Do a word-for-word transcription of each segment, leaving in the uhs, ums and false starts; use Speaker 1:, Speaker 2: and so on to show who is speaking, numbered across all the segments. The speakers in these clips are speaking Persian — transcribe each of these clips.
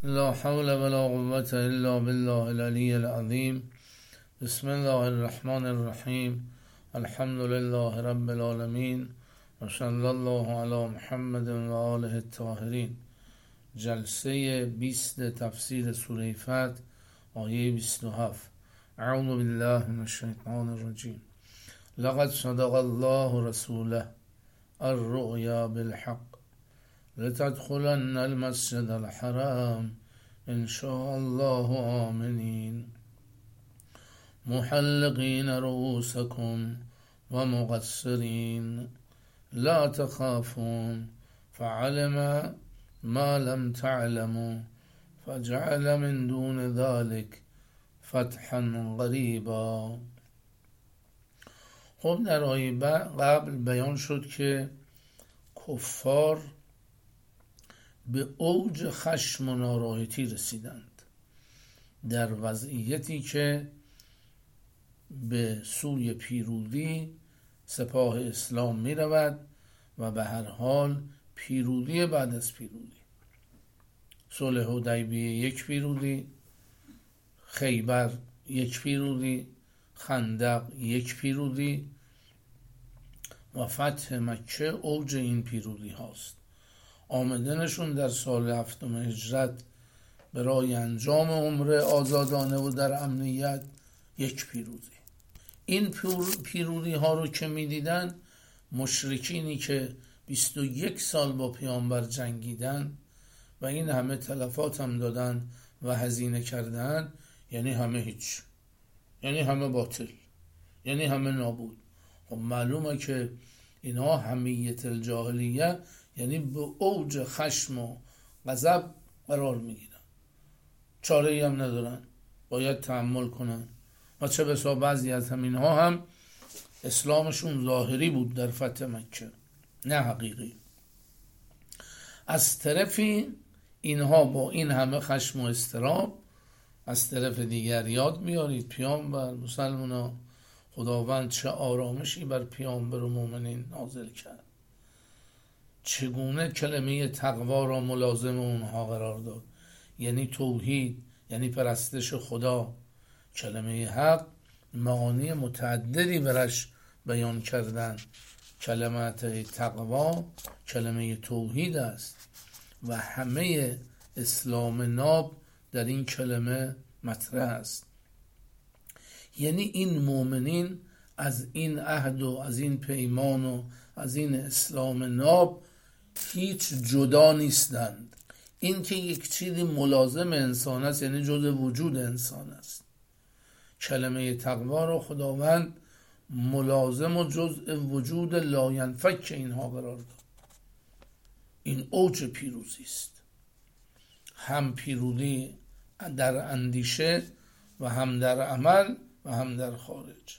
Speaker 1: لا حول ولا قوة إلا بالله العلي العظيم. بسم الله الرحمن الرحیم. الحمد لله رب العالمین و صلی الله علی محمد و آله الطاهرین. جلسه بیست تفسیر سوره فتح، آیه بیست و هفت. اعوذ بالله من الشیطان الرجیم. لقد صدق الله رسوله الرؤيا بالحق لتدخلن المسجد الحرام إن شاء الله آمنين محلقين رؤوسكم ومقصرين لا تخافون فعلم ما لم تعلموا فجعل من دون ذلك فتحا قریبا. خب در آیه قبل بیان شد که کفار به اوج خشم و ناراحتی رسیدند در وضعیتی که به سوی پیروزی سپاه اسلام می رود و به هر حال پیروزی بعد از پیروزی. صلح حدیبیه یک پیروزی، خیبر یک پیروزی، خندق یک پیروزی و فتح مکه اوج این پیروزی هاست. آمدنشون در سال هفتم هجرت برای انجام عمره آزادانه و در امنیت یک پیروزی. این پیروزی ها رو که می دیدن، مشرکینی که بیست و یک سال با پیامبر جنگیدن و این همه تلفات هم دادن و هزینه کردن، یعنی همه هیچ، یعنی همه باطل، یعنی همه نابود. خب معلومه که اینا حمیت الجاهلیه، یعنی به اوج خشم و غضب قرار میگیرن، چاره ای هم ندارن، باید تحمل کنن. و چه بسا بعضی از همین ها هم اسلامشون ظاهری بود در فتح مکه، نه حقیقی. از طرفی اینها با این همه خشم و اضطراب، از طرف دیگر یاد میارید پیامبر مسلمانا خداوند چه آرامشی بر پیامبر و مؤمنین نازل کرد، چگونه کلمه تقوا را ملازم اونها قرار داد، یعنی توحید، یعنی پرستش خدا. کلمه حق معانی متعددی برش بیان کردن. کلمه تقوا کلمه توحید است و همه اسلام ناب در این کلمه مطرح است. یعنی این مؤمنین از این عهد و از این پیمان و از این اسلام ناب هیچ جدا نیستند. این که یک چیزی ملازم انسان است، یعنی جزء وجود انسان است. کلمه تقوا را خداوند ملازم و جزء وجود لاینفک اینها قرار داد. این اوج پیروزی است، هم پیروزی در اندیشه و هم در عمل و هم در خارج.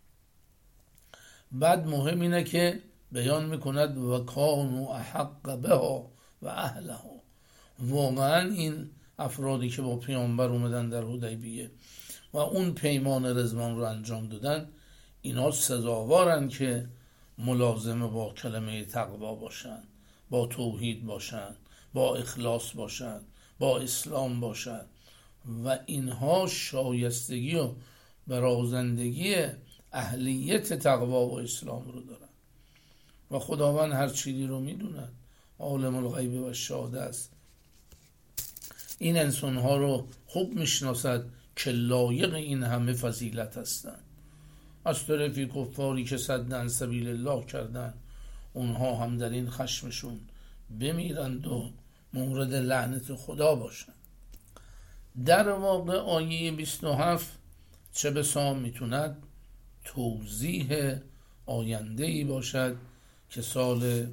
Speaker 1: بعد مهم اینه که بیان میکند و کانوا احق بها و اهلها. واقعا این افرادی که با پیامبر اومدن در حدیبیه و اون پیمان رضوان رو انجام دادن، اینا سزاوارن که ملازم با کلمه تقوا باشن، با توحید باشن، با اخلاص باشن، با اسلام باشن و اینها شایستگی و برازندگی اهلیت تقوا و اسلام رو دارن و خداوند هر چیزی رو میدونن، عالم الغیب و شهاده است. این انسانها رو خوب میشناسد که لایق این همه فضیلت هستند. از طرفی کفاری که صدن سبیل الله کردن، اونها هم در این خشمشون بمیرند و مورد لعنت خدا باشند. در واقع آیه بیست و هفت چه بسا میتوند توضیح آینده‌ای باشد که سال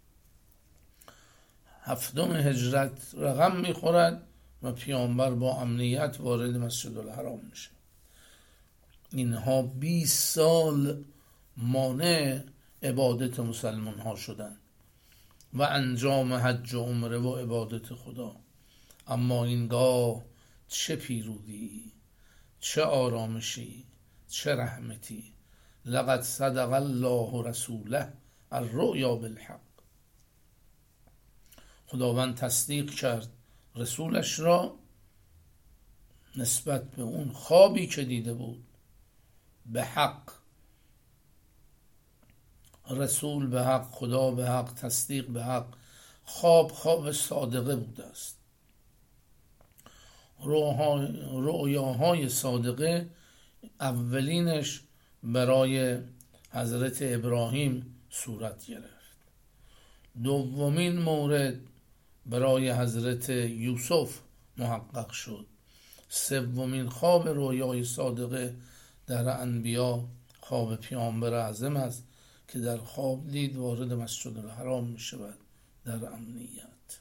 Speaker 1: هفتم هجرت رقم میخورد و پیامبر با امنیت وارد مسجد الحرام میشه. اینها بیست سال مانع عبادت مسلمان ها شدند و انجام حج و عمره و عبادت خدا. اما اینگاه چه پیروزی، چه آرامشی، چه رحمتی. لقد صدق الله رسوله الرؤیا بالحق. خداوند تصدیق کرد رسولش را نسبت به اون خوابی که دیده بود به حق، رسول به حق، خدا به حق، تصدیق به حق، خواب خواب صادقه بوده است. رؤیاهای صادقه اولینش برای حضرت ابراهیم صورت گرفت. دومین مورد برای حضرت یوسف محقق شد. سومین خواب رویای صادقه در انبیا خواب پیامبر اعظم است که در خواب دید وارد مسجد الحرام می شود در امنیت.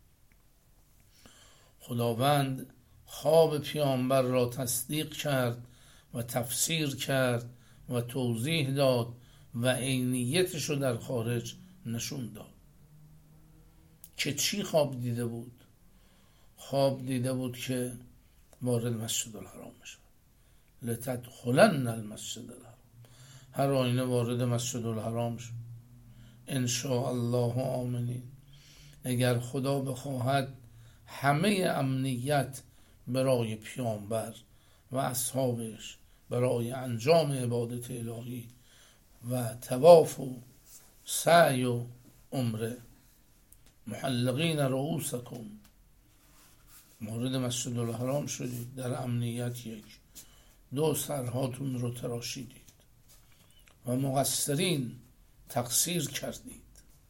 Speaker 1: خداوند خواب پیامبر را تصدیق کرد و تفسیر کرد و توضیح داد و عینیتش رو در خارج نشون داد. که چی خواب دیده بود؟ خواب دیده بود که وارد مسجد الحرام شد. لتدخلن المسجد الحرام، هر آینه وارد مسجد الحرام شد. ان شاء الله آمنین، اگر خدا بخواهد همه امنیت برای پیامبر و اصحابش برای انجام عبادت الهی و طواف و سعی و عمره. محلقین رؤوسکم، مورد مسجد الحرام شدید در امنیت، یک دو سرهاتون رو تراشیدید و مقصرین تقصیر کردید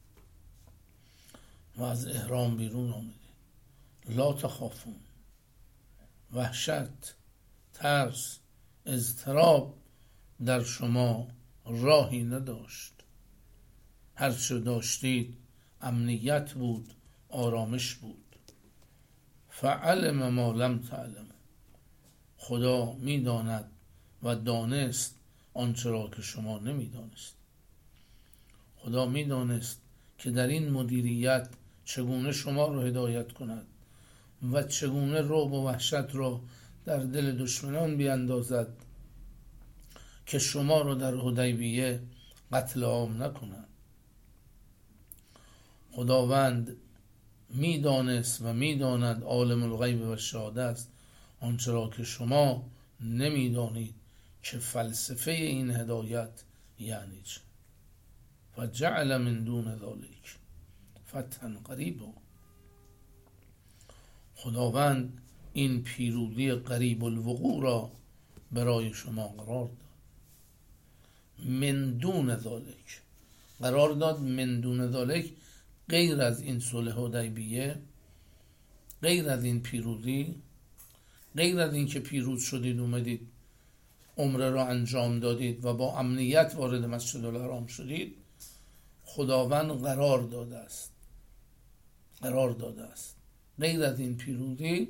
Speaker 1: و از احرام بیرون آمدید. لا تخافون، وحشت، ترس، اضطراب در شما راهی نداشت. هر چه داشتید امنیت بود، آرامش بود. فعلم ما لم تعلم، خدا میداند و دانست آنچه را که شما نمیدانست. خدا میدانست که در این مدیریت چگونه شما را هدایت کند و چگونه رعب و وحشت را در دل دشمنان بیاندازد که شما را در حدیبیه قتل عام نکنند. خداوند میدانست و میداند، عالم الغیب و شهادت است، آنچه را که شما نمیدانید که فلسفه این هدایت یعنی چه. فجعل من دون ذلک فتحا قریبا، خداوند این پیروزی قریب الوقوع را برای شما قرار داد. من دون ذلک قرار داد، من دون ذلک غیر از این صلح حدیبیه، غیر از این پیروزی، غیر از این که پیروز شدید اومدید عمره را انجام دادید و با امنیت وارد مسجد الحرام شدید، خداوند قرار داده است قرار داده است غیر از این پیروزی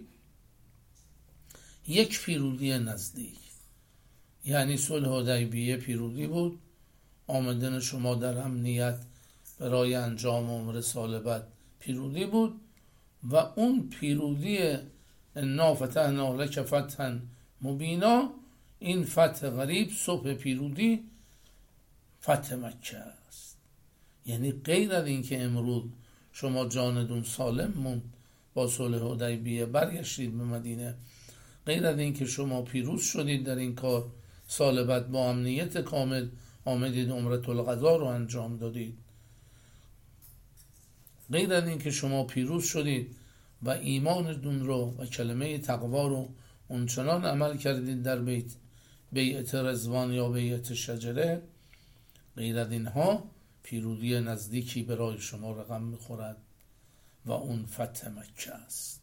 Speaker 1: یک پیروزی نزدیک، یعنی صلح حدیبیه پیروزی بود، آمدن شما در امنیت برای انجام عمره سال بعد پیروزی بود، و اون پیروزی انا فتحنا لک فتحا مبینا، این فتح غریب، صبح پیروزی، فتح مکه است. یعنی غیر از این که امروز شما جاندون سالم موند با صلح حدیبیه برگشتید به مدینه، غیر از این که شما پیروز شدید در این کار، سال بعد با امنیت کامل آمدید عمره القضا رو انجام دادید، غیر از این که شما پیروز شدید و ایمانتون رو و کلمه تقوا رو اونچنان عمل کردید در بیت بیعت رضوان یا بیعت شجره، غیر از اینها پیروزی نزدیکی برای شما رقم میخورد و اون فتح مکه است.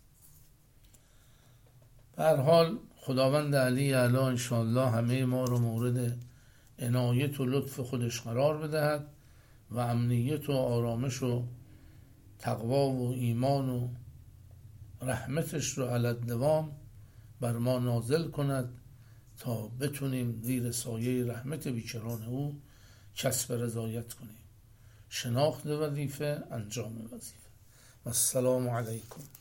Speaker 1: به هر حال خداوند علی اعلی انشاءالله همه ما رو مورد عنایت و لطف خودش قرار بدهد و امنیت و آرامش و تقوا و ایمان و رحمتش رو علی الدوام بر ما نازل کند تا بتونیم زیر سایه رحمت بیکران او کسب رضایت کنیم. شناخت وظیفه، انجام وظیفه. و السلام علیکم.